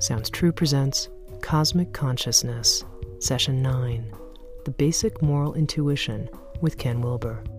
Sounds True presents Cosmic Consciousness, Session 9, The Basic Moral Intuition with Ken Wilber.